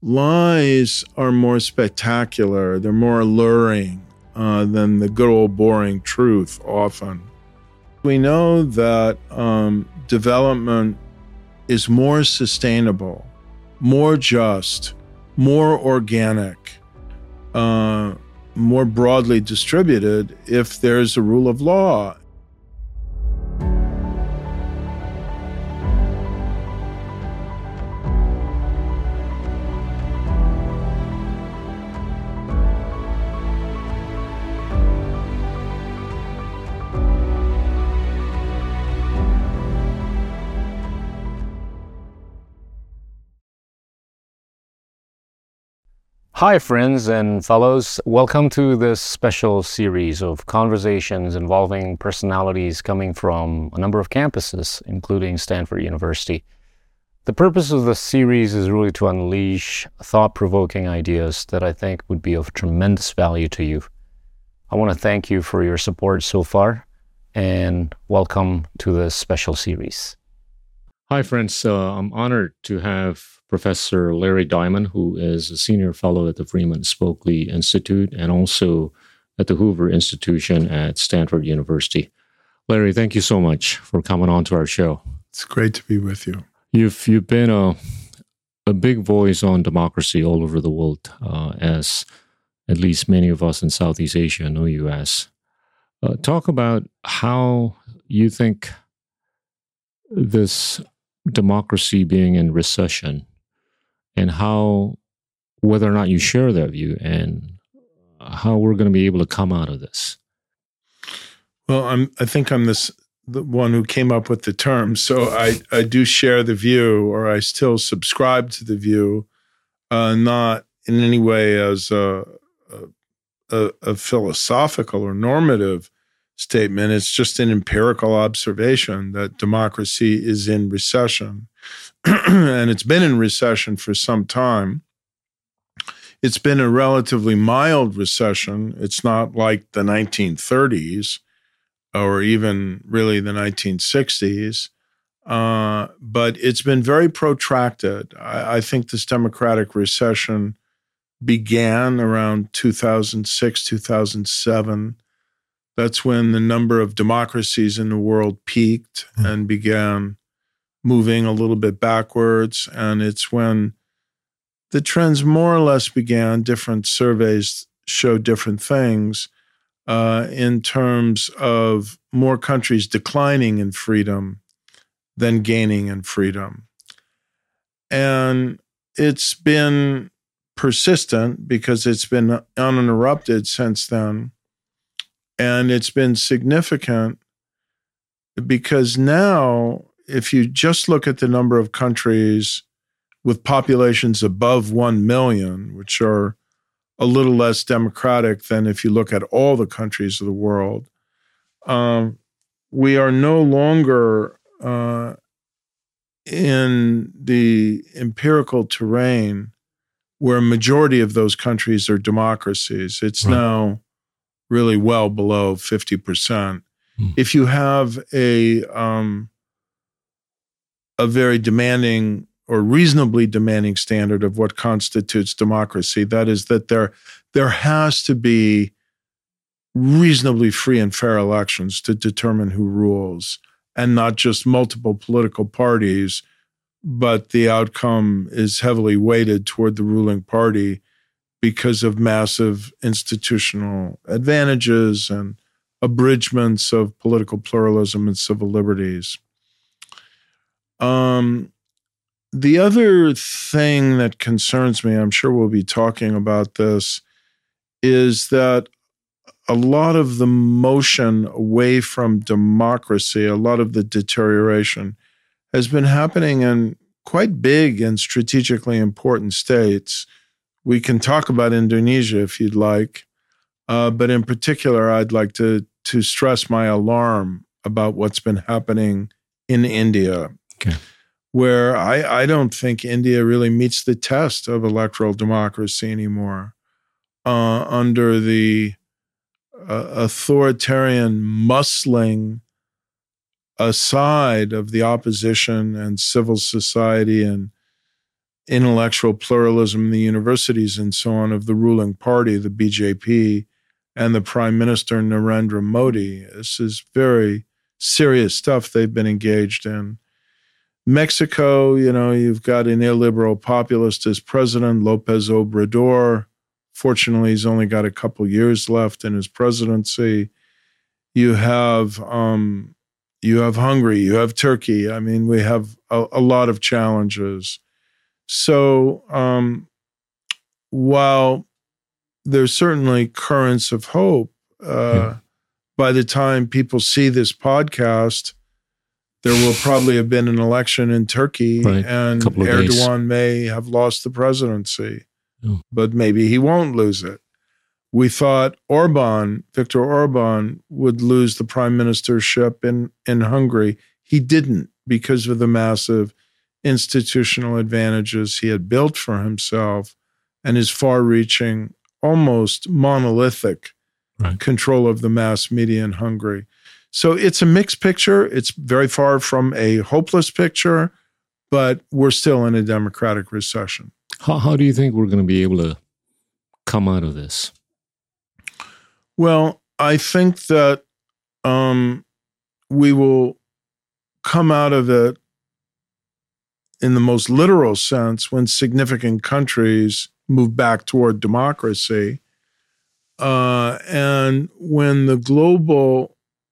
lies are more spectacular. They're more alluring than the good old boring truth often. We know that development is more sustainable, more just, more organic, more broadly distributed if there's a rule of law. Hi, friends and fellows. Welcome to this special series of conversations involving personalities coming from a number of campuses, including Stanford University. The purpose of this series is really to unleash thought-provoking ideas that I think would be of tremendous value to you. I want to thank you for your support so far, and welcome to this special series. Hi, friends. I'm honored to have Professor Larry Diamond, who is a senior fellow at the Freeman Spokely Institute and also at the Hoover Institution at Stanford University. Larry, thank you so much for coming on to our show. It's great to be with you. You've been a big voice on democracy all over the world, as at least many of us in Southeast Asia know you as. Talk about how you think this democracy being in recession and how, whether or not you share that view and how we're going to be able to come out of this. Well, I think I'm the one who came up with the term, so I do share the view, or I still subscribe to the view, not in any way as a philosophical or normative statement. It's just an empirical observation that democracy is in recession. And it's been in recession for some time. It's been a relatively mild recession. It's not like the 1930s or even really the 1960s, but it's been very protracted. I think this democratic recession began around 2006, 2007. That's when the number of democracies in the world peaked and began moving a little bit backwards. And it's when the trends more or less began. Different surveys show different things in terms of more countries declining in freedom than gaining in freedom. And it's been persistent because it's been uninterrupted since then. And it's been significant because now, if you just look at the number of countries with populations above 1 million, which are a little less democratic than if you look at all the countries of the world, we are no longer in the empirical terrain where a majority of those countries are democracies. It's now really well below 50%. If you have a very demanding or reasonably demanding standard of what constitutes democracy, that is that there has to be reasonably free and fair elections to determine who rules, and not just multiple political parties, but the outcome is heavily weighted toward the ruling party because of massive institutional advantages and abridgments of political pluralism and civil liberties. The other thing that concerns me, I'm sure we'll be talking about this, is that a lot of the motion away from democracy, a lot of the deterioration, has been happening in quite big and strategically important states. We can talk about Indonesia if you'd like, but in particular, I'd like to stress my alarm about what's been happening in India, where I don't think India really meets the test of electoral democracy anymore. Under the authoritarian muscling aside of the opposition and civil society and intellectual pluralism in the universities and so on of the ruling party, the BJP, and the Prime Minister Narendra Modi. This is very serious stuff they've been engaged in. Mexico, you've got an illiberal populist as president, Lopez Obrador. Fortunately, he's only got a couple years left in his presidency. You have Hungary, you have Turkey. I mean, we have a lot of challenges. So while there's certainly currents of hope, by the time people see this podcast, there will probably have been an election in Turkey, and Erdogan may have lost the presidency, but maybe he won't lose it. We thought Viktor Orban, would lose the prime ministership in Hungary. He didn't, because of the massive institutional advantages he had built for himself and his far-reaching, almost monolithic control of the mass media in Hungary. So it's a mixed picture. It's very far from a hopeless picture, but we're still in a democratic recession. How do you think we're going to be able to come out of this? Well, I think that we will come out of it in the most literal sense when significant countries move back toward democracy, and when the global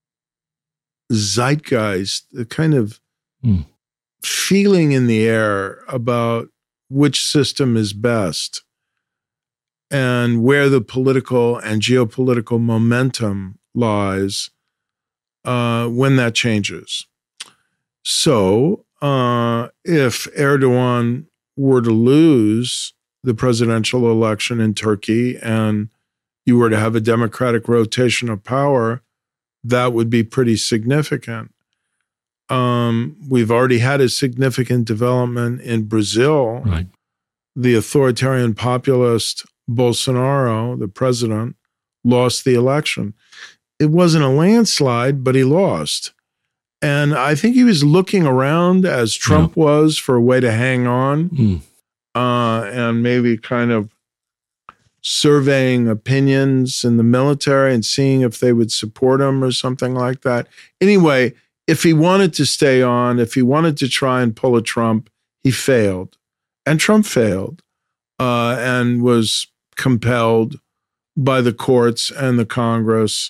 zeitgeist, the kind of feeling in the air about which system is best and where the political and geopolitical momentum lies, when that changes. So if Erdogan were to lose the presidential election in Turkey and you were to have a democratic rotation of power, that would be pretty significant. We've already had a significant development in Brazil. Right. The authoritarian populist Bolsonaro, the president, lost the election. It wasn't a landslide, but he lost. And I think he was looking around, as Trump was, for a way to hang on, and maybe kind of surveying opinions in the military and seeing if they would support him or something like that. Anyway, if he wanted to stay on, if he wanted to try and pull a Trump, he failed. And Trump failed and was compelled by the courts and the Congress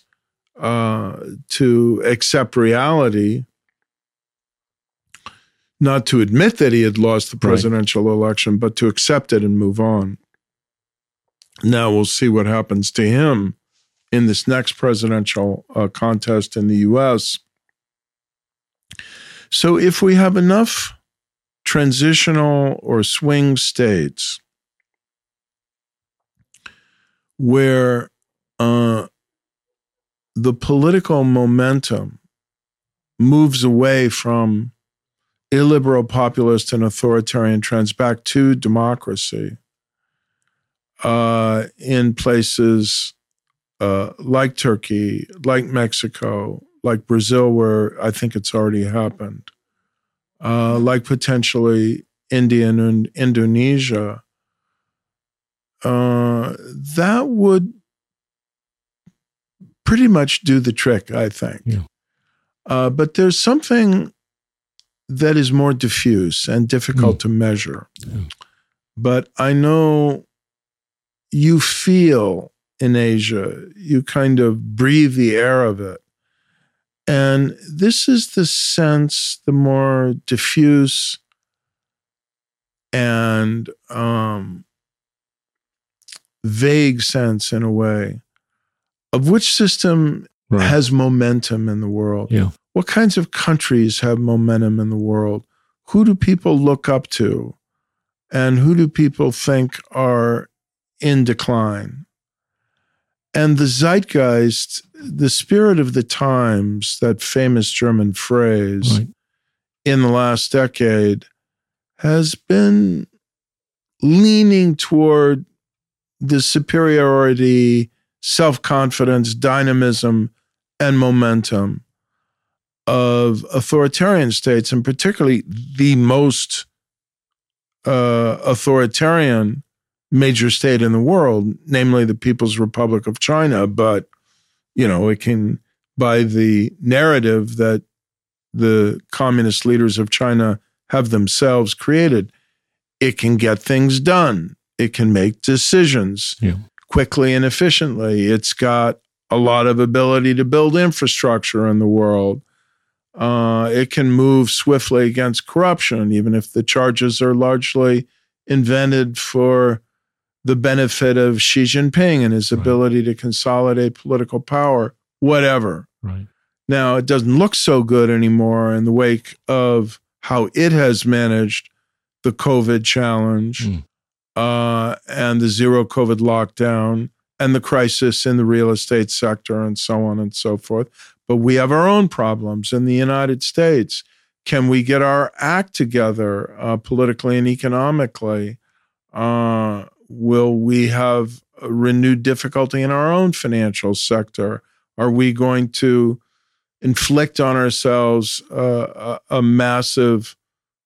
to accept reality, not to admit that he had lost the presidential election, but to accept it and move on. Now we'll see what happens to him in this next presidential contest in the U.S. So if we have enough transitional or swing states where the political momentum moves away from illiberal, populist, and authoritarian trends back to democracy, in places like Turkey, like Mexico, like Brazil, where I think it's already happened, like potentially India and Indonesia, that would pretty much do the trick, I think. Yeah. But there's something that is more diffuse and difficult to measure. Yeah. But I know you feel in Asia, you kind of breathe the air of it. And this is the sense, the more diffuse and vague sense, in a way, of which system has momentum in the world. Yeah. What kinds of countries have momentum in the world? Who do people look up to? And who do people think are in decline? And the zeitgeist, the spirit of the times, that famous German phrase, in the last decade, has been leaning toward the superiority, self-confidence, dynamism, and momentum of authoritarian states, and particularly the most authoritarian major state in the world, namely the People's Republic of China. But, it can, by the narrative that the communist leaders of China have themselves created, it can get things done. It can make decisions quickly and efficiently. It's got a lot of ability to build infrastructure in the world. It can move swiftly against corruption, even if the charges are largely invented for the benefit of Xi Jinping and his ability to consolidate political power, whatever. Right. Now, it doesn't look so good anymore in the wake of how it has managed the COVID challenge and the zero COVID lockdown and the crisis in the real estate sector and so on and so forth. But we have our own problems in the United States. Can we get our act together politically and economically? Will we have a renewed difficulty in our own financial sector? Are we going to inflict on ourselves a massive,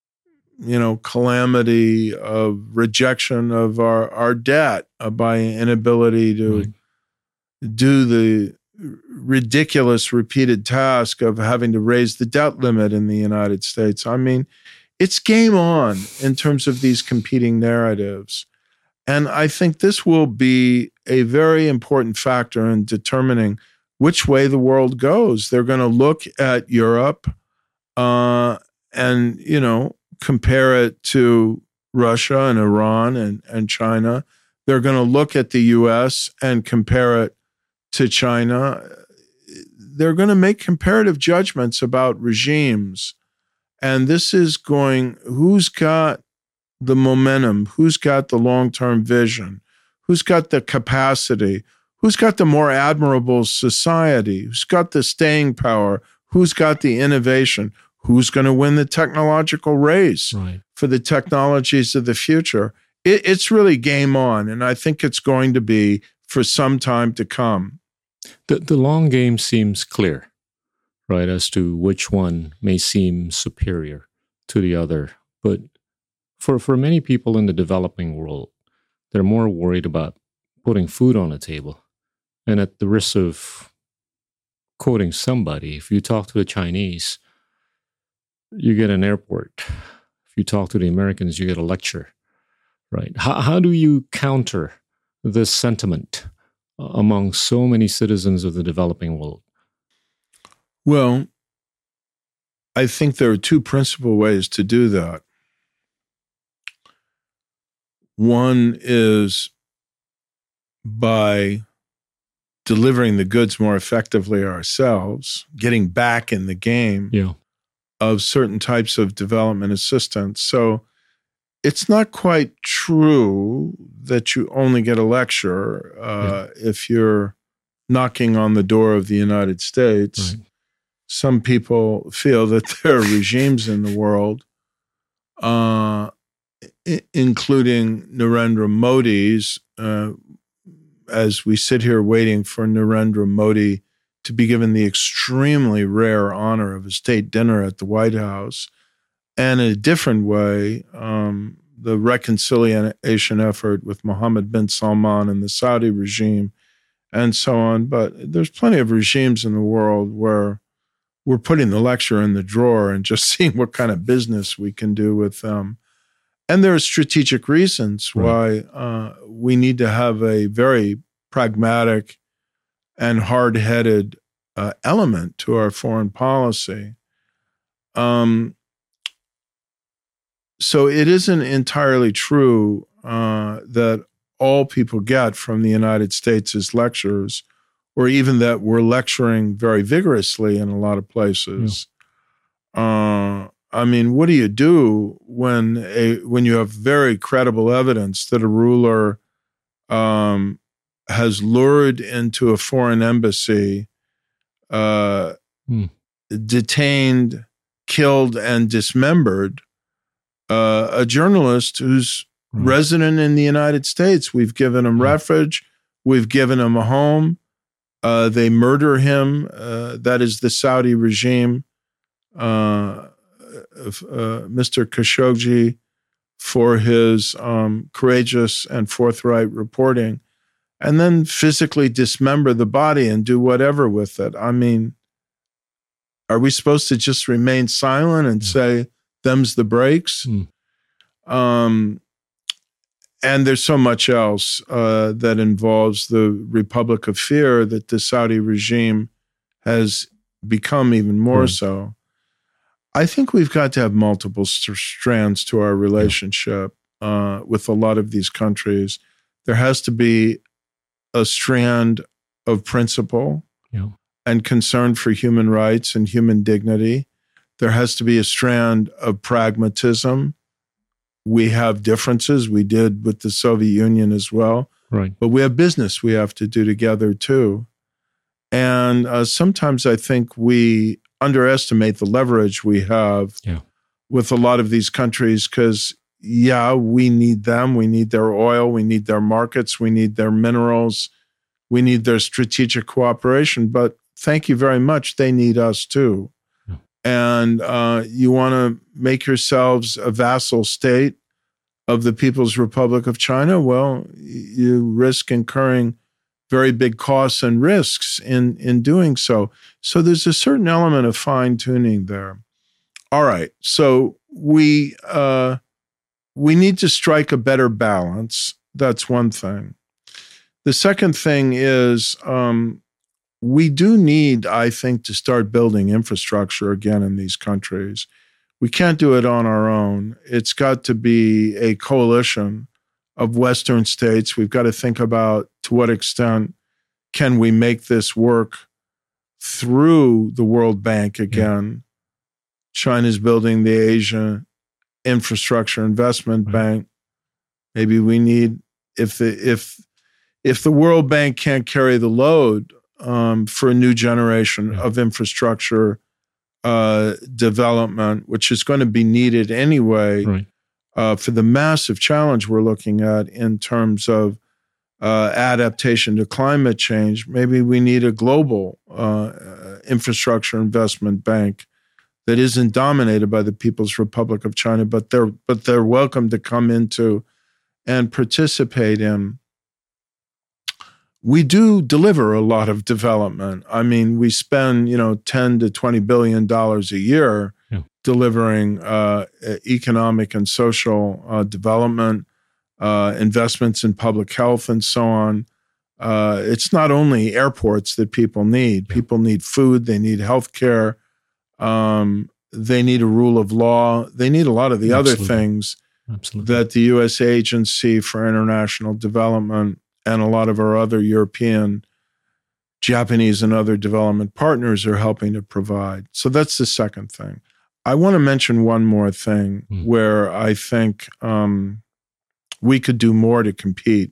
calamity of rejection of our debt by inability to do the ridiculous repeated task of having to raise the debt limit in the United States? I mean, it's game on in terms of these competing narratives. And I think this will be a very important factor in determining which way the world goes. They're going to look at Europe and, compare it to Russia and Iran and China. They're going to look at the US and compare it to China. They're going to make comparative judgments about regimes. And this is who's got the momentum, who's got the long-term vision, who's got the capacity, who's got the more admirable society, who's got the staying power, who's got the innovation, who's going to win the technological race for the technologies of the future. It's really game on, and I think it's going to be for some time to come. The long game seems clear, right, as to which one may seem superior to the other. But for many people in the developing world, they're more worried about putting food on the table. And at the risk of quoting somebody, if you talk to the Chinese, you get an airport. If you talk to the Americans, you get a lecture, right? How do you counter this sentiment among so many citizens of the developing world? Well, I think there are two principal ways to do that. One is by delivering the goods more effectively ourselves, getting back in the game of certain types of development assistance. So it's not quite true that you only get a lecture if you're knocking on the door of the United States. Right. Some people feel that there are regimes in the world, including Narendra Modi's, as we sit here waiting for Narendra Modi to be given the extremely rare honor of a state dinner at the White House. And in a different way, the reconciliation effort with Mohammed bin Salman and the Saudi regime and so on. But there's plenty of regimes in the world where we're putting the lecture in the drawer and just seeing what kind of business we can do with them. And there are strategic reasons why we need to have a very pragmatic and hard-headed element to our foreign policy. So it isn't entirely true that all people get from the United States is lectures, or even that we're lecturing very vigorously in a lot of places. I mean, what do you do when you have very credible evidence that a ruler has lured into a foreign embassy, detained, killed, and dismembered a journalist who's resident in the United States? We've given him refuge. We've given him a home. They murder him. That is the Saudi regime. Mr. Khashoggi for his courageous and forthright reporting, and then physically dismember the body and do whatever with it. I mean, are we supposed to just remain silent and say, them's the breaks? And there's so much else that involves the Republic of Fear that the Saudi regime has become even more so. I think we've got to have multiple strands to our relationship with a lot of these countries. There has to be a strand of principle and concern for human rights and human dignity. There has to be a strand of pragmatism. We have differences. We did with the Soviet Union as well. Right. But we have business we have to do together too. And sometimes I think we underestimate the leverage we have with a lot of these countries because, we need them. We need their oil. We need their markets. We need their minerals. We need their strategic cooperation. But thank you very much. They need us too. And you want to make yourselves a vassal state of the People's Republic of China? Well, you risk incurring very big costs and risks in doing so. So there's a certain element of fine-tuning there. All right, so we need to strike a better balance. That's one thing. The second thing is we do need, I think, to start building infrastructure again in these countries. We can't do it on our own. It's got to be a coalition of Western states. We've got to think about to what extent can we make this work through the World Bank again. China's building the Asia Infrastructure Investment Bank. Maybe we need, if the World Bank can't carry the load for a new generation of infrastructure development, which is going to be needed anyway for the massive challenge we're looking at in terms of adaptation to climate change. Maybe we need a global infrastructure investment bank that isn't dominated by the People's Republic of China, but they're welcome to come into and participate in. We do deliver a lot of development. I mean, we spend, $10 to $20 billion a year delivering economic and social development, investments in public health, and so on. It's not only airports that people need. People need food. They need healthcare. They need a rule of law. They need a lot of the other things that the U.S. Agency for International Development and a lot of our other European, Japanese, and other development partners are helping to provide. So that's the second thing. I want to mention one more thing where I think we could do more to compete,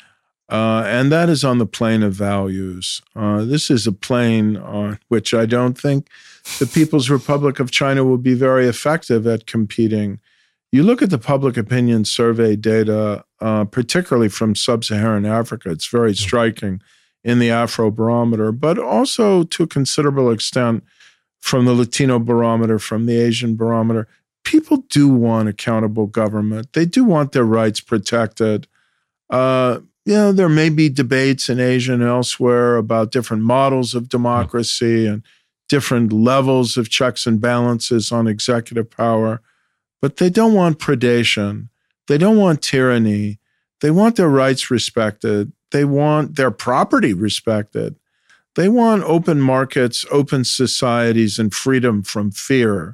and that is on the plane of values. This is a plane on which I don't think the People's Republic of China will be very effective at competing. You look at the public opinion survey data, particularly from sub-Saharan Africa, it's very striking in the Afrobarometer, but also to a considerable extent from the Latino barometer, from the Asian barometer. People do want accountable government. They do want their rights protected. There may be debates in Asia and elsewhere about different models of democracy and different levels of checks and balances on executive power. But they don't want predation. They don't want tyranny. They want their rights respected. They want their property respected. They want open markets, open societies, and freedom from fear.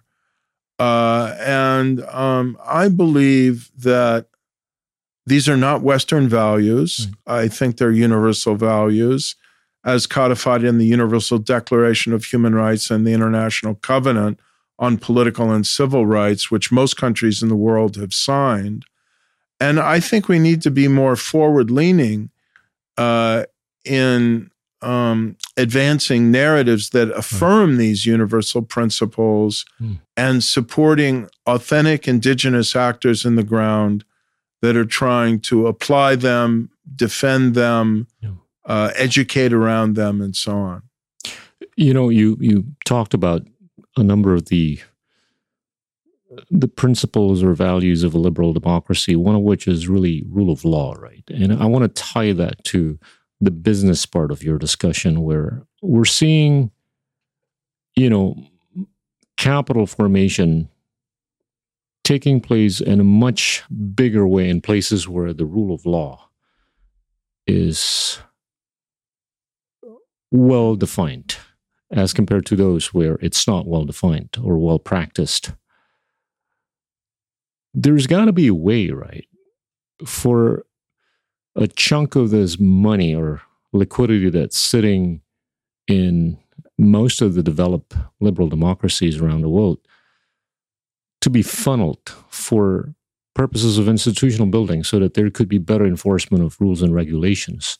And I believe that these are not Western values. I think they're universal values, as codified in the Universal Declaration of Human Rights and the International Covenant on Political and Civil Rights, which most countries in the world have signed. And I think we need to be more forward-leaning in advancing narratives that affirm these universal principles and supporting authentic indigenous actors in the ground that are trying to apply them, defend them, educate around them, and so on. You talked about a number of the the principles or values of a liberal democracy, one of which is really rule of law, right? And I want to tie that to the business part of your discussion, where we're seeing, capital formation taking place in a much bigger way in places where the rule of law is well defined as compared to those where it's not well defined or well practiced. There's got to be a way, right, for a chunk of this money or liquidity that's sitting in most of the developed liberal democracies around the world to be funneled for purposes of institutional building so that there could be better enforcement of rules and regulations.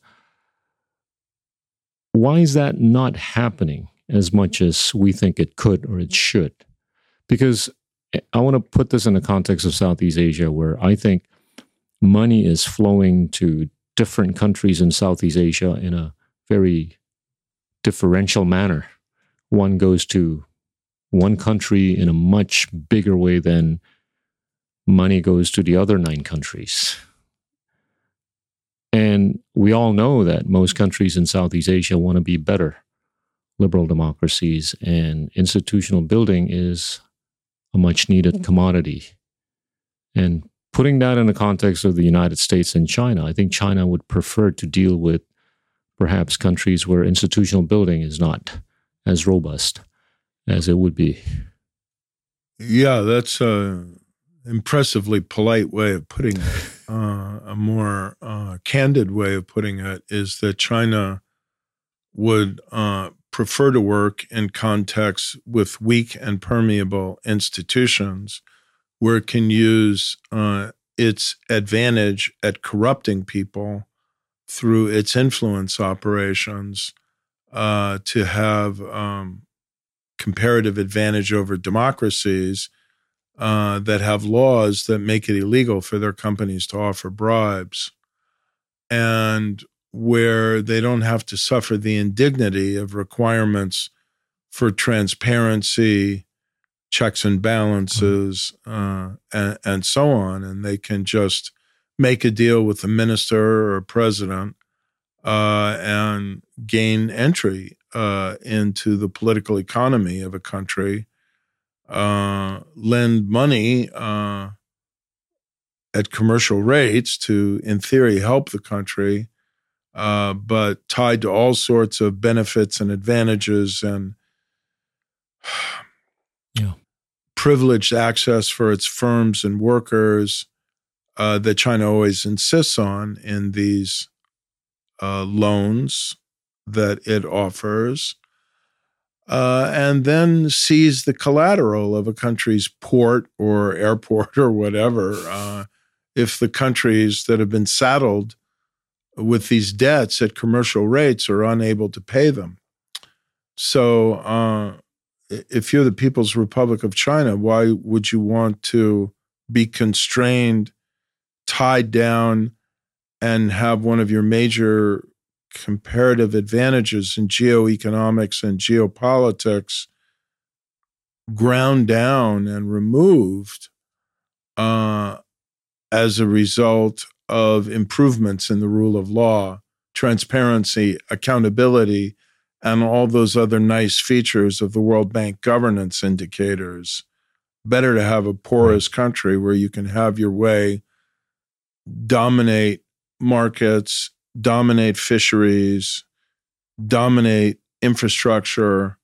Why is that not happening as much as we think it could or it should? Because I want to put this in the context of Southeast Asia, where I think money is flowing to different countries in Southeast Asia in a very differential manner. One goes to one country in a much bigger way than money goes to the other 9 countries. And we all know that most countries in Southeast Asia want to be better liberal democracies, and institutional building is a much needed commodity. And putting that in the context of the United States and China, I think China would prefer to deal with perhaps countries where institutional building is not as robust as it would be. Yeah, that's an impressively polite way of putting it. A more candid way of putting it is that China would prefer to work in contexts with weak and permeable institutions where it can use its advantage at corrupting people through its influence operations to have comparative advantage over democracies that have laws that make it illegal for their companies to offer bribes, and where they don't have to suffer the indignity of requirements for transparency, checks and balances, and so on. And they can just make a deal with a minister or a president and gain entry into the political economy of a country, lend money at commercial rates to, in theory, help the country, but tied to all sorts of benefits and advantages and privileged access for its firms and workers that China always insists on in these loans that it offers, and then seize the collateral of a country's port or airport or whatever. If the countries that have been saddled with these debts at commercial rates are unable to pay them. So if you're the People's Republic of China, why would you want to be constrained, tied down, and have one of your major comparative advantages in geoeconomics and geopolitics ground down and removed as a result of improvements in the rule of law, transparency, accountability, and all those other nice features of the World Bank governance indicators? Better to have a porous country where you can have your way, dominate markets, dominate fisheries, dominate infrastructure,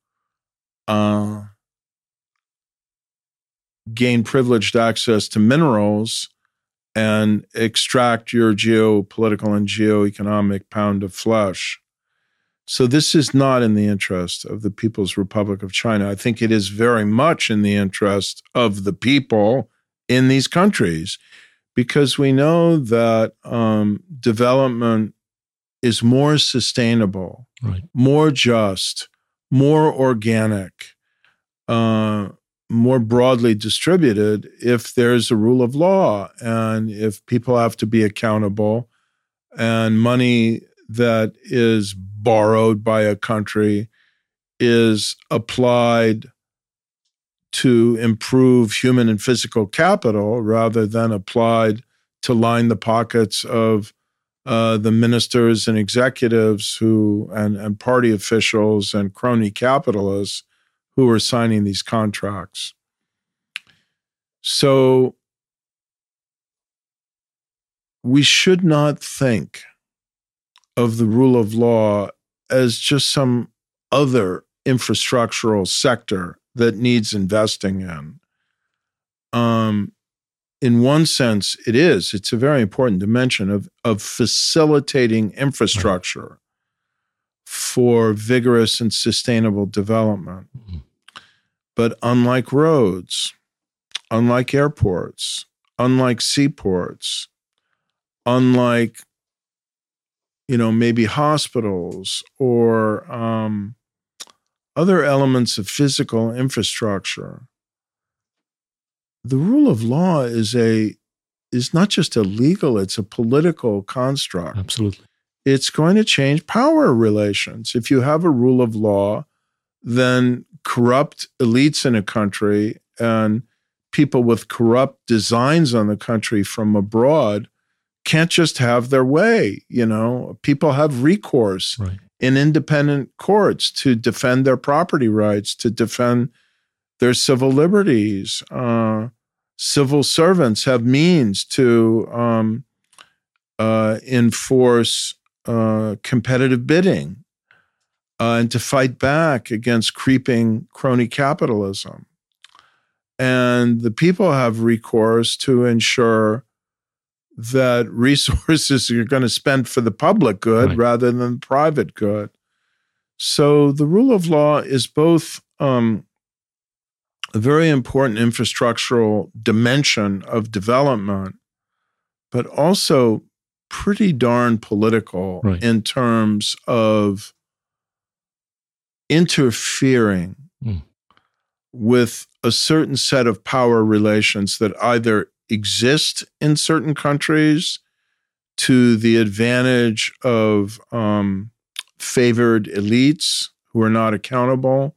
gain privileged access to minerals, and extract your geopolitical and geoeconomic pound of flesh. So this is not in the interest of the People's Republic of China. I think it is very much in the interest of the people in these countries, because we know that development is more sustainable, right, more just, more organic, more broadly distributed if there's a rule of law and if people have to be accountable, and money that is borrowed by a country is applied to improve human and physical capital rather than applied to line the pockets of the ministers and executives and party officials and crony capitalists who are signing these contracts. So we should not think of the rule of law as just some other infrastructural sector that needs investing in. In one sense, it is. It's a very important dimension of facilitating infrastructure for vigorous and sustainable development. Mm-hmm. But unlike roads, unlike airports, unlike seaports, unlike, maybe hospitals or other elements of physical infrastructure, the rule of law is not just a legal, it's a political construct. Absolutely. It's going to change power relations. If you have a rule of law, then corrupt elites in a country and people with corrupt designs on the country from abroad can't just have their way. People have recourse in independent courts to defend their property rights, to defend their civil liberties. Civil servants have means to enforce competitive bidding and to fight back against creeping crony capitalism. And the people have recourse to ensure that resources you're going to spend for the public good rather than private good. So the rule of law is both a very important infrastructural dimension of development, but also pretty darn political in terms of interfering with a certain set of power relations that either exist in certain countries to the advantage of favored elites who are not accountable,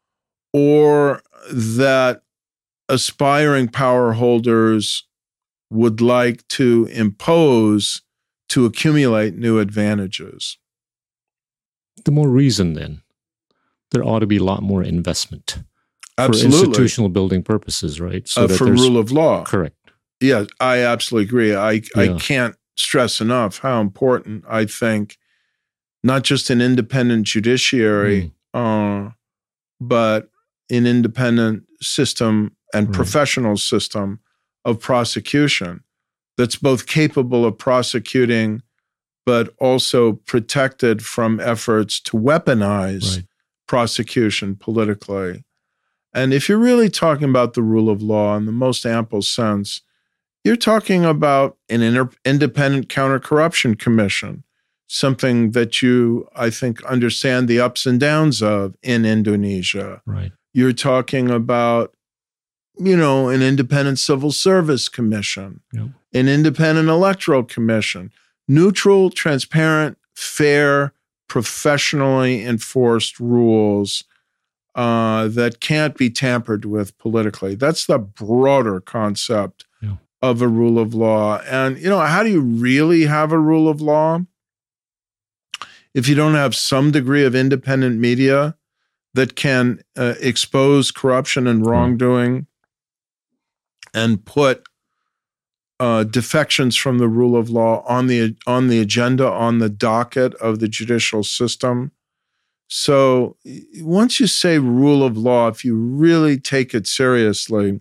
or that aspiring power holders would like to impose to accumulate new advantages. The more reason, then, there ought to be a lot more investment. Absolutely. For institutional building purposes, right? So for rule of law. Correct. Yeah, I absolutely agree. I can't stress enough how important I think not just an independent judiciary, but an independent system and professional system of prosecution that's both capable of prosecuting, but also protected from efforts to weaponize prosecution politically. And if you're really talking about the rule of law in the most ample sense, you're talking about an independent counter-corruption commission, something that you, I think, understand the ups and downs of in Indonesia. Right. You're talking about, an independent civil service commission, an independent electoral commission, neutral, transparent, fair, professionally enforced rules that can't be tampered with politically. That's the broader concept of a rule of law. And, how do you really have a rule of law? If you don't have some degree of independent media that can expose corruption and wrongdoing and put defections from the rule of law on the agenda, on the docket of the judicial system. So once you say rule of law, if you really take it seriously,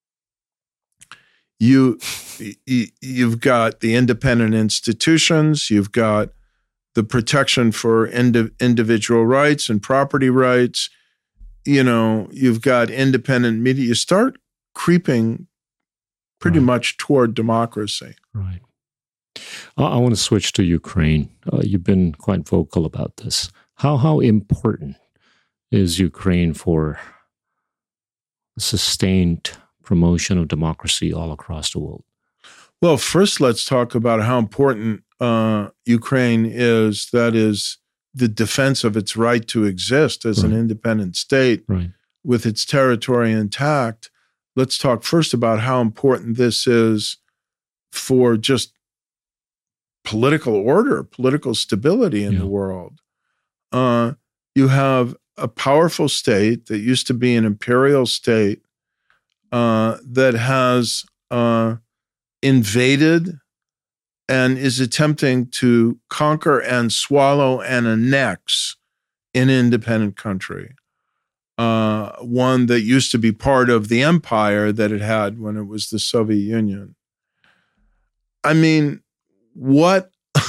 you've got the independent institutions, you've got the protection for individual rights and property rights, you've got independent media. You start creeping pretty much toward democracy. Right. I want to switch to Ukraine. You've been quite vocal about this. How important is Ukraine for sustained promotion of democracy all across the world? Well, first, let's talk about how important Ukraine is. That is the defense of its right to exist as an independent state with its territory intact, let's talk first about how important this is for just political order, political stability in the world. You have a powerful state that used to be an imperial state that has invaded and is attempting to conquer and swallow and annex an independent country. One that used to be part of the empire that it had when it was the Soviet Union. I mean, what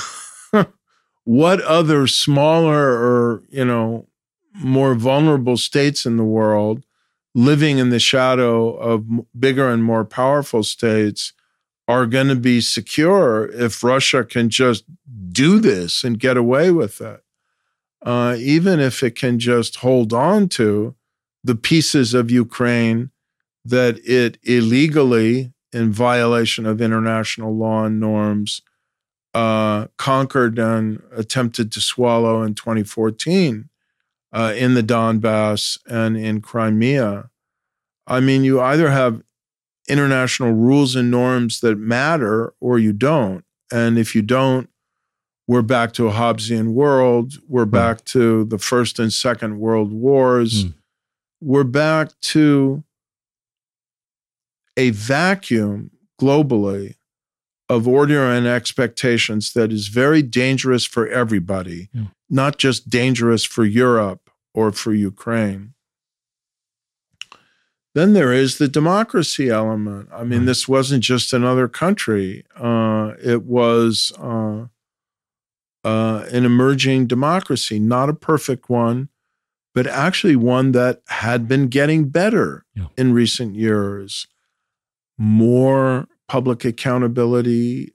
other smaller or, more vulnerable states in the world living in the shadow of bigger and more powerful states are going to be secure if Russia can just do this and get away with it? Even if it can just hold on to the pieces of Ukraine that it illegally, in violation of international law and norms, conquered and attempted to swallow in 2014 in the Donbass and in Crimea. I mean, you either have international rules and norms that matter or you don't. And if you don't, we're back to a Hobbesian world. We're back to the First and Second World Wars. We're back to a vacuum globally of order and expectations that is very dangerous for everybody, not just dangerous for Europe or for Ukraine. Then there is the democracy element. I mean, this wasn't just another country. It was an emerging democracy, not a perfect one, but actually one that had been getting better in recent years. More public accountability,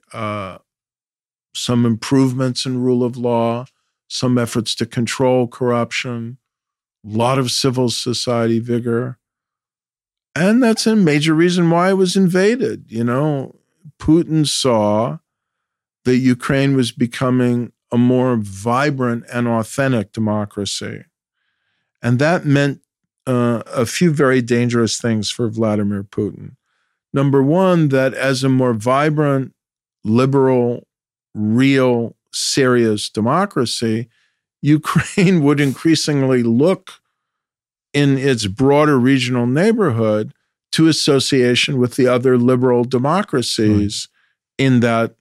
some improvements in rule of law, some efforts to control corruption, a lot of civil society vigor. And that's a major reason why it was invaded. Putin saw that Ukraine was becoming a more vibrant and authentic democracy. And that meant a few very dangerous things for Vladimir Putin. Number one, that as a more vibrant, liberal, real, serious democracy, Ukraine would increasingly look in its broader regional neighborhood to association with the other liberal democracies in that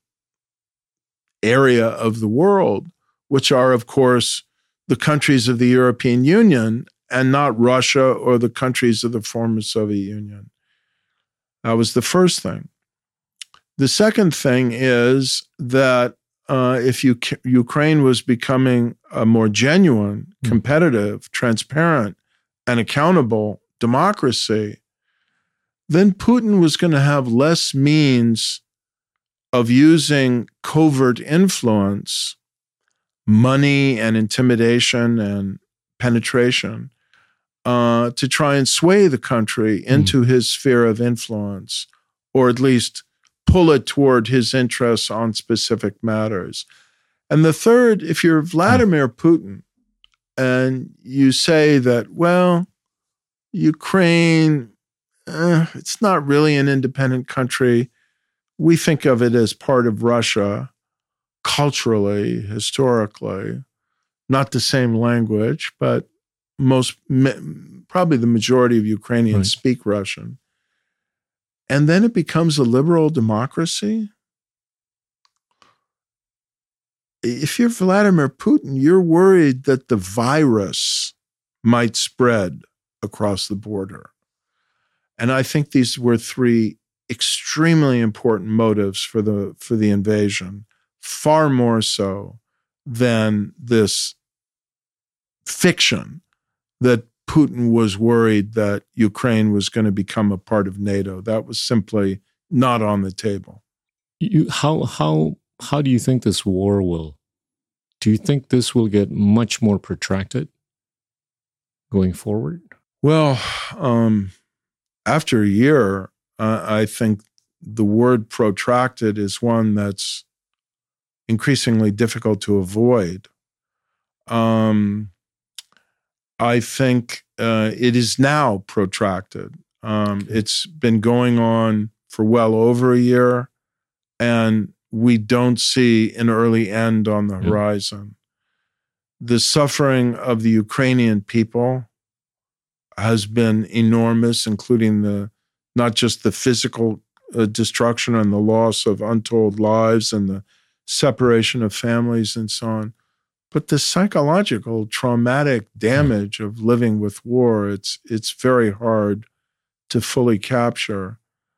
area of the world, which are, of course, the countries of the European Union and not Russia or the countries of the former Soviet Union. That was the first thing. The second thing is that if Ukraine was becoming a more genuine, competitive, transparent, and accountable democracy, then Putin was going to have less means of using covert influence, money and intimidation and penetration to try and sway the country into his sphere of influence, or at least pull it toward his interests on specific matters. And the third, if you're Vladimir Putin and you say that, well, Ukraine, it's not really an independent country. We think of it as part of Russia culturally, historically, not the same language, but probably the majority of Ukrainians speak Russian. And then it becomes a liberal democracy. If you're Vladimir Putin, you're worried that the virus might spread across the border. And I think these were three extremely important motives for the invasion, far more so than this fiction that Putin was worried that Ukraine was going to become a part of NATO. That was simply not on the table. How do you think this war will? Do you think this will get much more protracted going forward? Well, after a year, I think the word protracted is one that's increasingly difficult to avoid. I think it is now protracted. It's been going on for well over a year, and we don't see an early end on the horizon. The suffering of the Ukrainian people has been enormous, including not just the physical destruction and the loss of untold lives and the separation of families and so on, but the psychological traumatic damage of living with war, it's very hard to fully capture.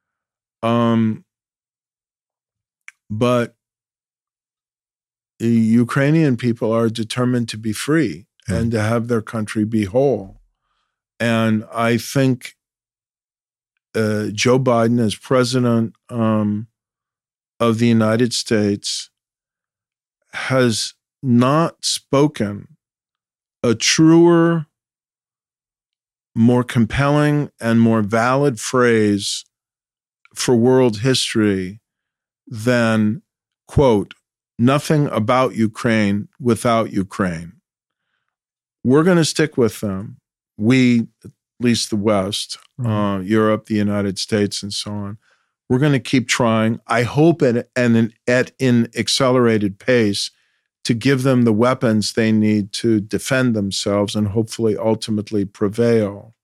But the Ukrainian people are determined to be free and to have their country be whole. And I think Joe Biden, as president of the United States, has not spoken a truer, more compelling, and more valid phrase for world history than, quote, nothing about Ukraine without Ukraine. We're going to stick with them. We, at least the West, Europe, the United States, and so on. We're going to keep trying. I hope at an accelerated pace to give them the weapons they need to defend themselves and hopefully ultimately prevail.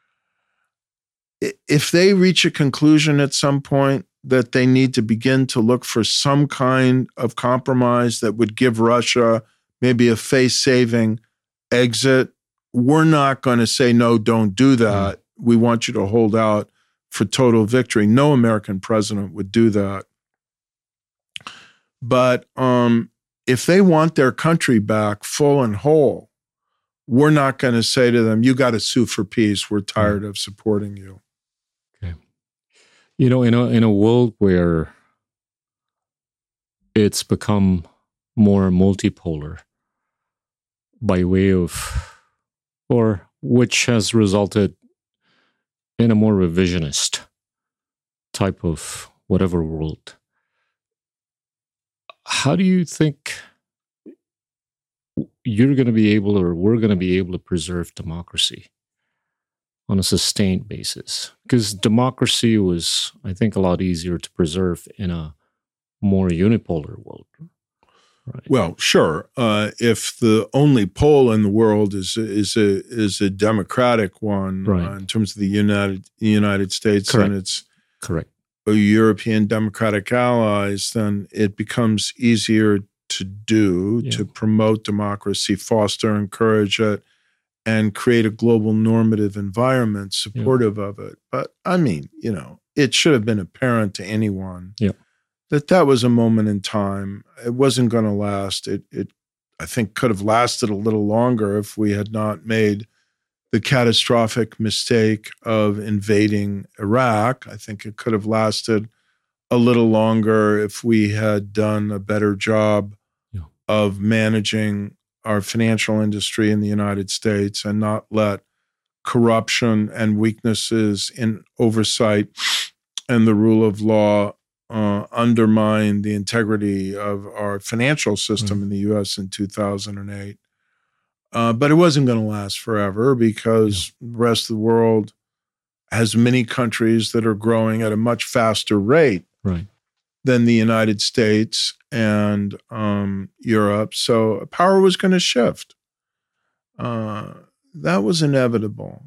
If they reach a conclusion at some point that they need to begin to look for some kind of compromise that would give Russia maybe a face-saving exit, we're not going to say, no, don't do that. We want you to hold out for total victory. No American president would do that. But if they want their country back full and whole, we're not going to say to them, you got to sue for peace. We're tired of supporting you. Okay. You know, in a world where it's become more multipolar by way of, or which has resulted in a more revisionist type of whatever world, how do you think you're going to be able, or we're going to be able to preserve democracy on a sustained basis? Because democracy was, I think, a lot easier to preserve in a more unipolar world. Right. Well, sure. If the only pole in the world is a democratic one, in terms of the United States and its European democratic allies, then it becomes easier to do, to promote democracy, foster, encourage it, and create a global normative environment supportive of it. But I mean, it should have been apparent to anyone that was a moment in time. It wasn't going to last. It I think could have lasted a little longer if we had not made the catastrophic mistake of invading Iraq. I think it could have lasted a little longer if we had done a better job of managing our financial industry in the United States and not let corruption and weaknesses in oversight and the rule of law undermine the integrity of our financial system in the U.S. in 2008. But it wasn't going to last forever because the rest of the world has many countries that are growing at a much faster rate than the United States and Europe. So power was going to shift. That was inevitable.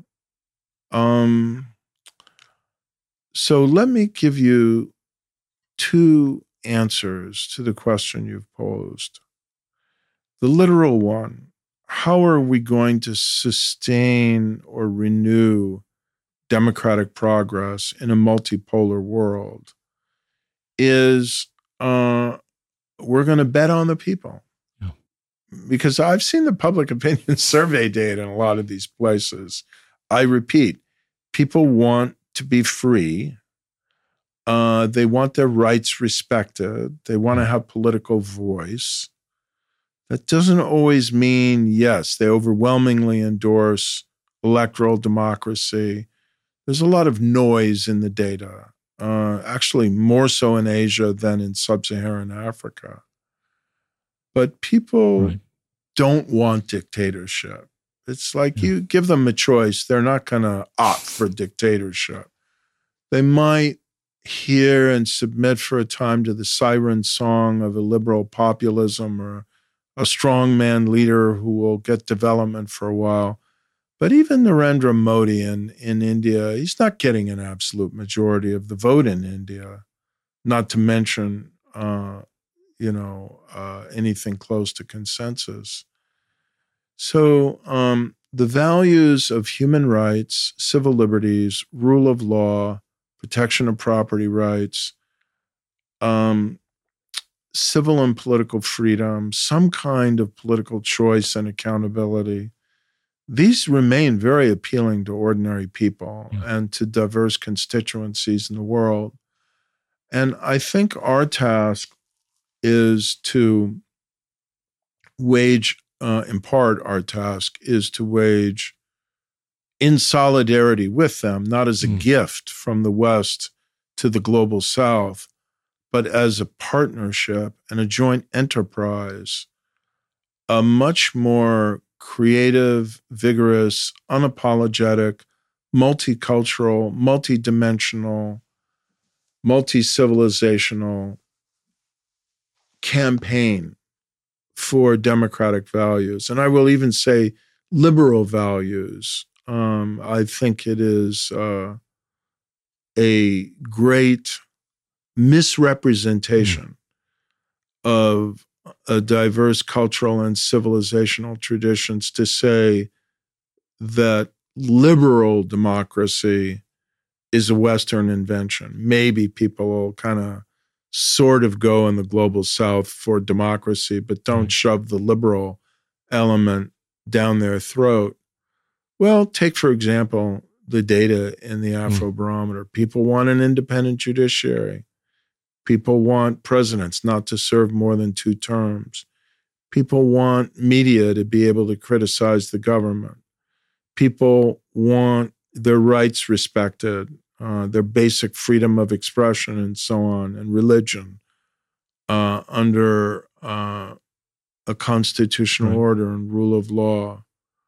So let me give you two answers to the question you've posed. The literal one, how are we going to sustain or renew democratic progress in a multipolar world, is we're going to bet on the people. Yeah. Because I've seen the public opinion survey data in a lot of these places. I repeat, people want to be free. They want their rights respected. They want to have political voice. That doesn't always mean, yes, they overwhelmingly endorse electoral democracy. There's a lot of noise in the data, actually more so in Asia than in sub-Saharan Africa. But people don't want dictatorship. It's like you give them a choice. They're not going to opt for dictatorship. They might hear and submit for a time to the siren song of a liberal populism or a strongman leader who will get development for a while. But even Narendra Modi in India, he's not getting an absolute majority of the vote in India, not to mention, anything close to consensus. So the values of human rights, civil liberties, rule of law, protection of property rights, civil and political freedom, some kind of political choice and accountability, these remain very appealing to ordinary people and to diverse constituencies in the world. And I think our task is to wage, in part, our task is to wage in solidarity with them, not as a gift from the West to the global South, but as a partnership and a joint enterprise, a much more creative, vigorous, unapologetic, multicultural, multidimensional, multi-civilizational campaign for democratic values. And I will even say liberal values. I think it is a great misrepresentation of a diverse cultural and civilizational traditions to say that liberal democracy is a Western invention. Maybe people will kind of sort of go in the global South for democracy, but don't shove the liberal element down their throat. Well, take, for example, the data in the Afrobarometer. People want an independent judiciary. People want presidents not to serve more than 2 terms. People want media to be able to criticize the government. People want their rights respected, their basic freedom of expression and so on, and religion under a constitutional order and rule of law.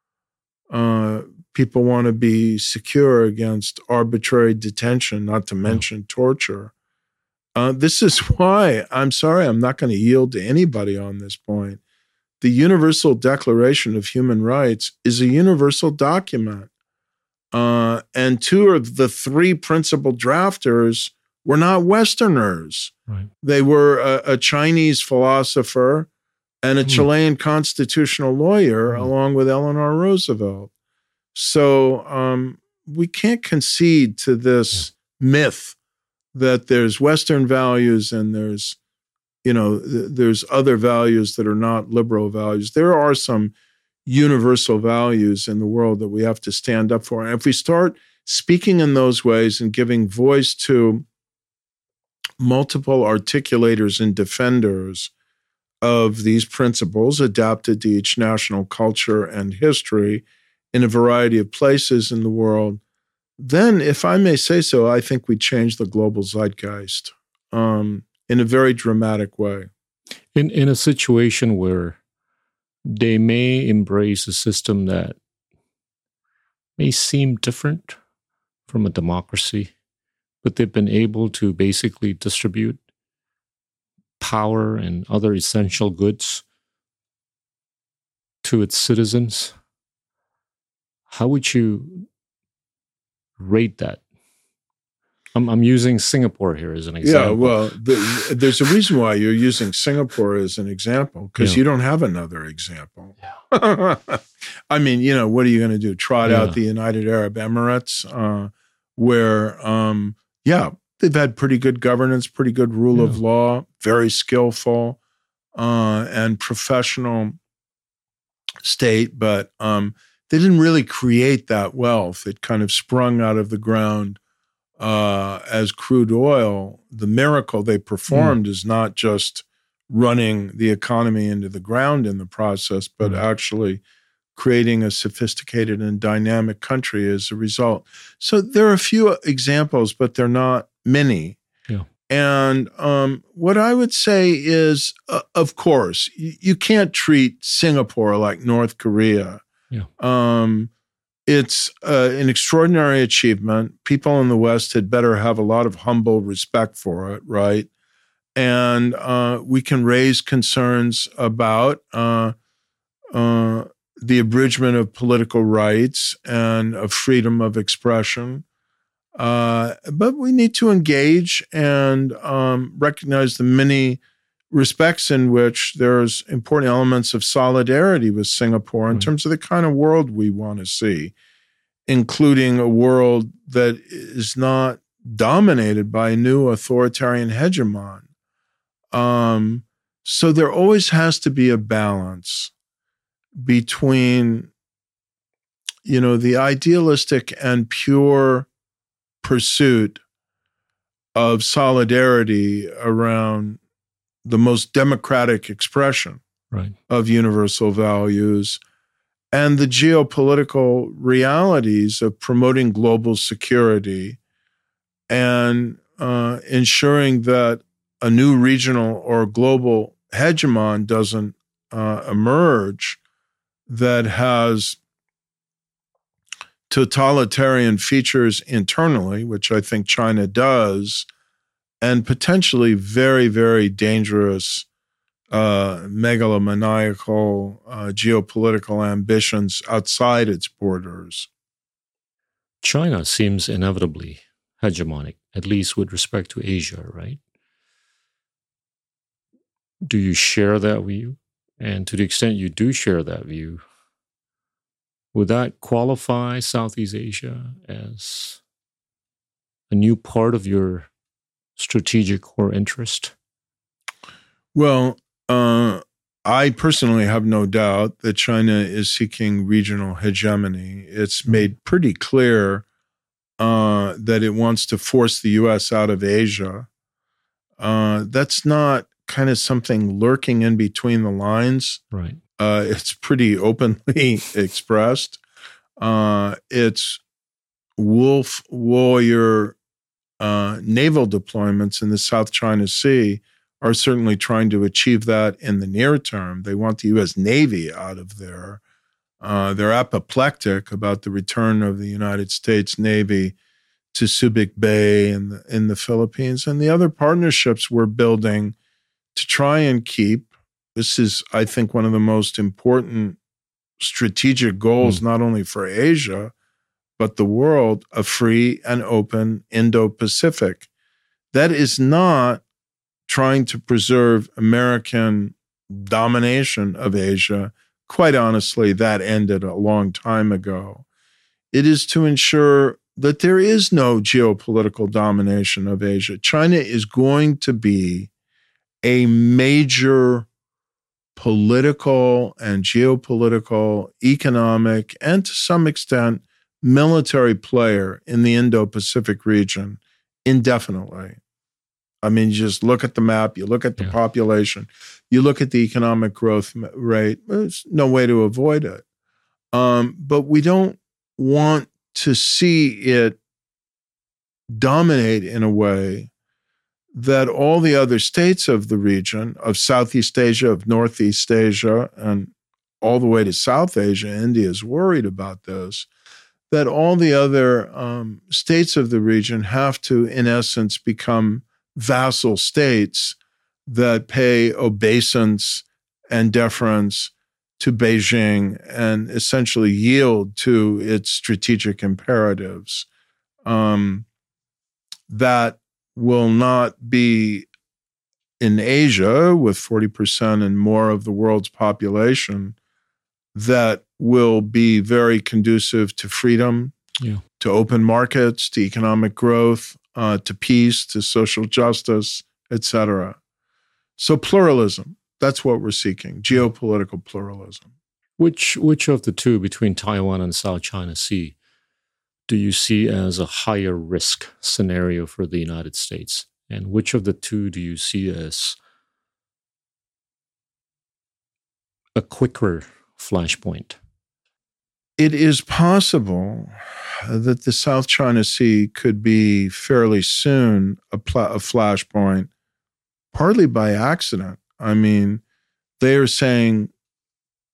People want to be secure against arbitrary detention, not to mention torture. This is why, I'm sorry, I'm not going to yield to anybody on this point. The Universal Declaration of Human Rights is a universal document. And 2 of the 3 principal drafters were not Westerners. Right. They were a Chinese philosopher and a Chilean constitutional lawyer, along with Eleanor Roosevelt. So we can't concede to this myth that there's Western values and there's other values that are not liberal values. There are some universal values in the world that we have to stand up for. And if we start speaking in those ways and giving voice to multiple articulators and defenders of these principles adapted to each national culture and history in a variety of places in the world, then, if I may say so, I think we change the global zeitgeist in a very dramatic way. In a situation where they may embrace a system that may seem different from a democracy, but they've been able to basically distribute power and other essential goods to its citizens, how would you rate that? I'm using Singapore here as an example. Yeah, well, there's a reason why you're using Singapore as an example, because you don't have another example. Yeah. I mean, what are you going to do? Trot out the United Arab Emirates, where, they've had pretty good governance, pretty good rule of law, very skillful and professional state, but they didn't really create that wealth. It kind of sprung out of the ground as crude oil. The miracle they performed is not just running the economy into the ground in the process, but actually creating a sophisticated and dynamic country as a result. So there are a few examples, but they're not many. Yeah. And what I would say is, of course, you can't treat Singapore like North Korea Yeah. It's an extraordinary achievement. People in the West had better have a lot of humble respect for it, right? And we can raise concerns about the abridgment of political rights and of freedom of expression. But we need to engage and recognize the many respects in which there's important elements of solidarity with Singapore in terms of the kind of world we want to see, including a world that is not dominated by a new authoritarian hegemon. So there always has to be a balance between, the idealistic and pure pursuit of solidarity around the most democratic expression of universal values and the geopolitical realities of promoting global security and ensuring that a new regional or global hegemon doesn't emerge that has totalitarian features internally, which I think China does, and potentially very, very dangerous megalomaniacal geopolitical ambitions outside its borders. China seems inevitably hegemonic, at least with respect to Asia, right? Do you share that view? And to the extent you do share that view, would that qualify Southeast Asia as a new part of your strategic core interest? Well, I personally have no doubt that China is seeking regional hegemony. It's made pretty clear that it wants to force the U.S. out of Asia. That's not kind of something lurking in between the lines. Right. It's pretty openly expressed. It's wolf warrior naval deployments in the South China Sea are certainly trying to achieve that in the near term. They want the U.S. Navy out of there. They're apoplectic about the return of the United States Navy to Subic Bay in the Philippines and the other partnerships we're building to try and keep. This is, I think, one of the most important strategic goals, not only for Asia, but the world, a free and open Indo-Pacific. That is not trying to preserve American domination of Asia. Quite honestly, that ended a long time ago. It is to ensure that there is no geopolitical domination of Asia. China is going to be a major political and geopolitical, economic, and to some extent, military player in the Indo-Pacific region indefinitely. I mean, you just look at the map, you look at the population, you look at the economic growth rate, there's no way to avoid it. But we don't want to see it dominate in a way that all the other states of the region, of Southeast Asia, of Northeast Asia, and all the way to South Asia, India is worried about this, that all the other states of the region have to, in essence, become vassal states that pay obeisance and deference to Beijing and essentially yield to its strategic imperatives. That will not be in Asia, with 40% and more of the world's population, that will be very conducive to freedom, to open markets, to economic growth, to peace, to social justice, etc. So pluralism, that's what we're seeking, geopolitical pluralism. Which of the two, between Taiwan and South China Sea, do you see as a higher risk scenario for the United States? And which of the two do you see as a quicker flashpoint? It is possible that the South China Sea could be fairly soon a flashpoint, partly by accident. I mean, they are saying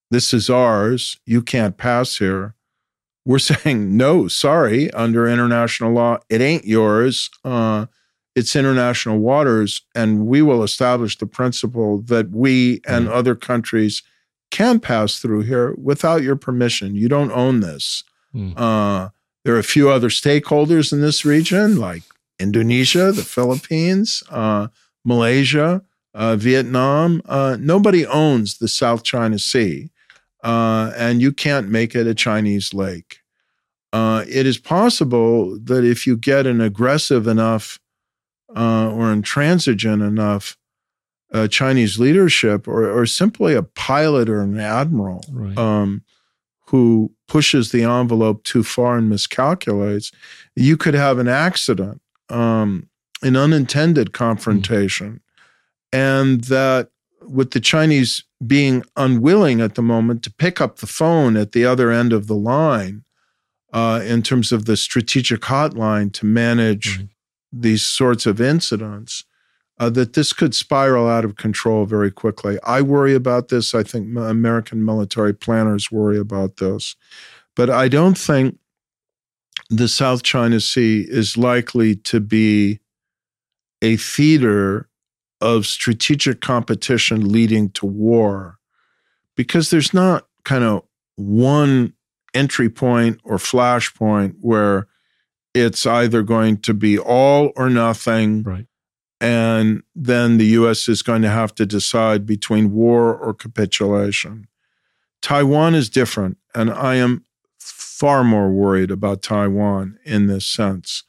this is ours, you can't pass here. We're saying, no, sorry, under international law, it ain't yours. It's international waters, and we will establish the principle that we and other countries can pass through here without your permission. You don't own this. There are a few other stakeholders in this region, like Indonesia, the Philippines, Malaysia, Vietnam. Nobody owns the South China Sea, and you can't make it a Chinese lake. It is possible that if you get an aggressive enough or intransigent enough Chinese leadership, or simply a pilot or an admiral who pushes the envelope too far and miscalculates, you could have an accident, an unintended confrontation. And that with the Chinese being unwilling at the moment to pick up the phone at the other end of the line, in terms of the strategic hotline to manage these sorts of incidents, that this could spiral out of control very quickly. I worry about this. I think American military planners worry about this. But I don't think the South China Sea is likely to be a theater of strategic competition leading to war, because there's not kind of one entry point or flash point where it's either going to be all or nothing, and then the U.S. is going to have to decide between war or capitulation. Taiwan is different, and I am far more worried about Taiwan in this sense.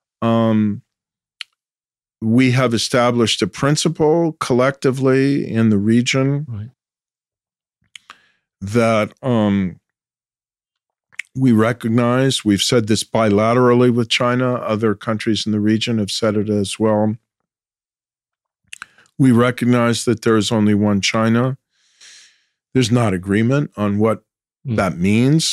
We have established a principle collectively in the region that we recognize. We've said this bilaterally with China. Other countries in the region have said it as well. We recognize that there is only one China. There's not agreement on what that means.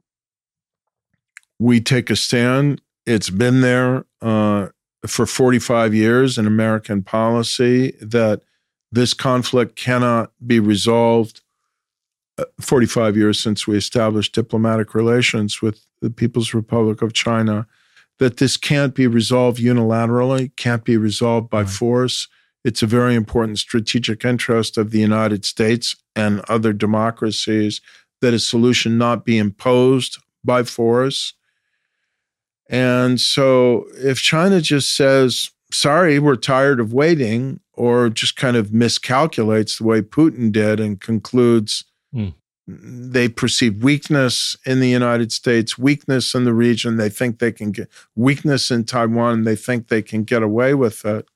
We take a stand. It's been there for 45 years in American policy that this conflict cannot be resolved. 45 years since we established diplomatic relations with the People's Republic of China, that this can't be resolved unilaterally, can't be resolved by force. It's a very important strategic interest of the United States and other democracies that a solution not be imposed by force. And so if China just says, sorry, we're tired of waiting, or just kind of miscalculates the way Putin did and concludes they perceive weakness in the United States, weakness in the region, they think they can get weakness in Taiwan, they think they can get away with it.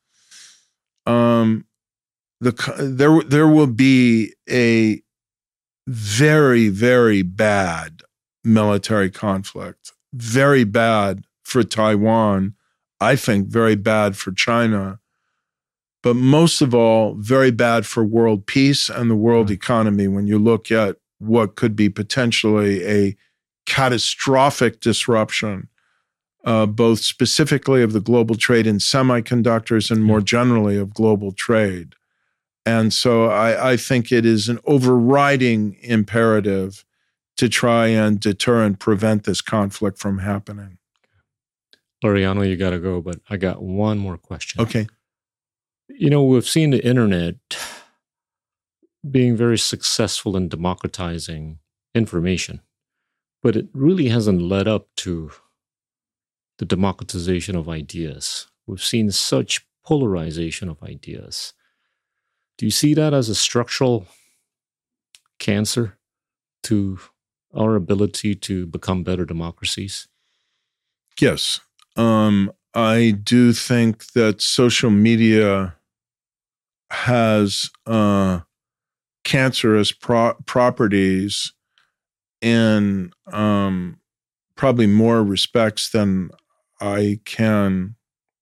There will be a very, very bad military conflict, very bad for Taiwan, I think very bad for China, but most of all, very bad for world peace and the world economy when you look at what could be potentially a catastrophic disruption, both specifically of the global trade in semiconductors and more generally of global trade. And so I think it is an overriding imperative to try and deter and prevent this conflict from happening. Laureano, you got to go, but I got one more question. Okay. You know, we've seen the internet being very successful in democratizing information, but it really hasn't led up to the democratization of ideas. We've seen such polarization of ideas. Do you see that as a structural cancer to our ability to become better democracies? Yes. I do think that social media has cancerous properties in probably more respects than I can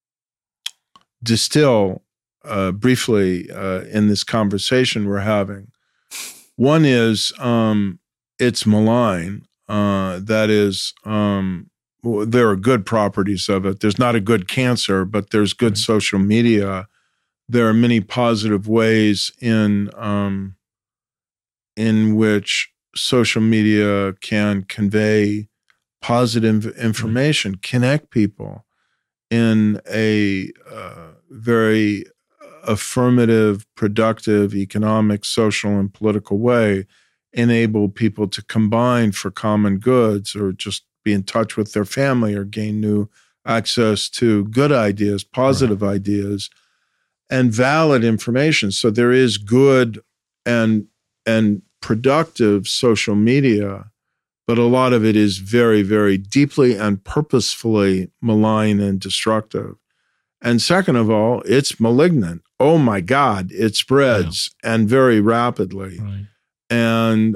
distill briefly in this conversation we're having. One is it's malign. That is, there are good properties of it. There's not a good cancer, but there's good social media. There are many positive ways in which social media can convey positive information, connect people in a very affirmative, productive, economic, social, and political way, enable people to combine for common goods or just be in touch with their family or gain new access to good ideas, positive ideas, and valid information. So there is good and productive social media, but a lot of it is very, very deeply and purposefully malign and destructive. And second of all, it's malignant. Oh my God, it spreads and very rapidly. Right. And,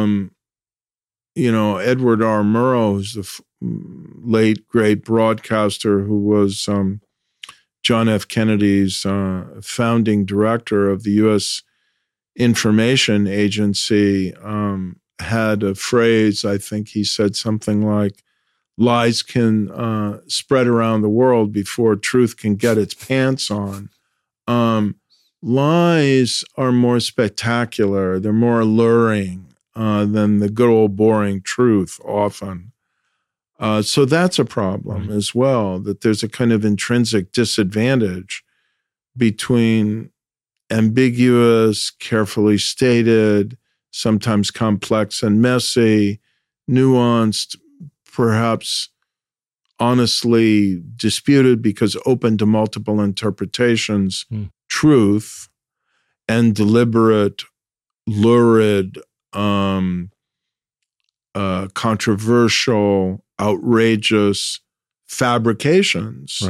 Edward R. Murrow, who's the late, great broadcaster who was John F. Kennedy's founding director of the U.S. Information Agency, had a phrase, I think he said something like, lies can spread around the world before truth can get its pants on. Lies are more spectacular. They're more alluring than the good old boring truth often. So that's a problem as well, that there's a kind of intrinsic disadvantage between ambiguous, carefully stated, sometimes complex and messy, nuanced, perhaps honestly disputed because open to multiple interpretations, truth, and deliberate, lurid, controversial, outrageous fabrications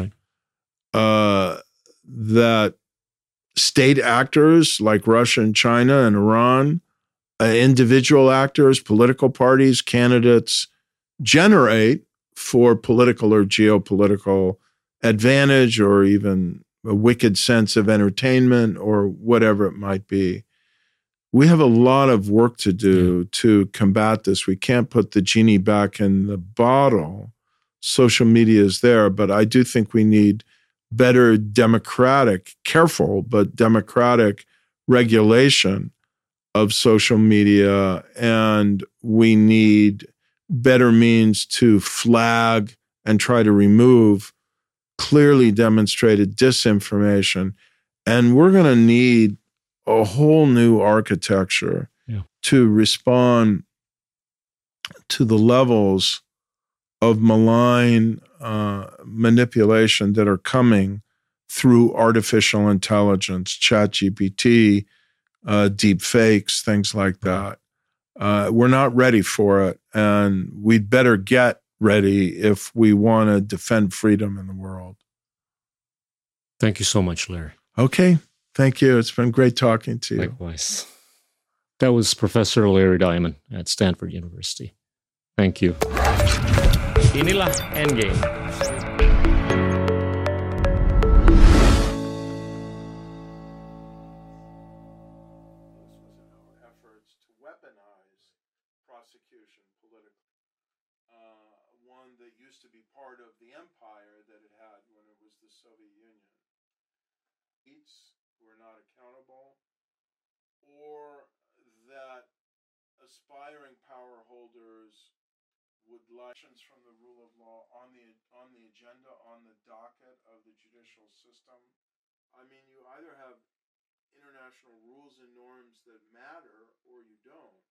that state actors like Russia and China and Iran, individual actors, political parties, candidates generate for political or geopolitical advantage or even a wicked sense of entertainment or whatever it might be. We have a lot of work to do to combat this. We can't put the genie back in the bottle. Social media is there, but I do think we need better democratic, careful, but democratic regulation of social media. And we need better means to flag and try to remove clearly demonstrated disinformation. And we're going to need a whole new architecture to respond to the levels of malign manipulation that are coming through artificial intelligence, ChatGPT, deep fakes, things like that. We're not ready for it, and we'd better get ready if we want to defend freedom in the world. Thank you so much, Larry. Okay. Thank you. It's been great talking to you. Likewise. That was Professor Larry Diamond at Stanford University. Thank you. Inilah Endgame. Efforts to weaponize prosecution politically. One that used to be part of the empire that it had when it was the Soviet Union. Who are not accountable, or that aspiring power holders would like actions from the rule of law on the agenda, on the docket of the judicial system. I mean, you either have international rules and norms that matter or you don't.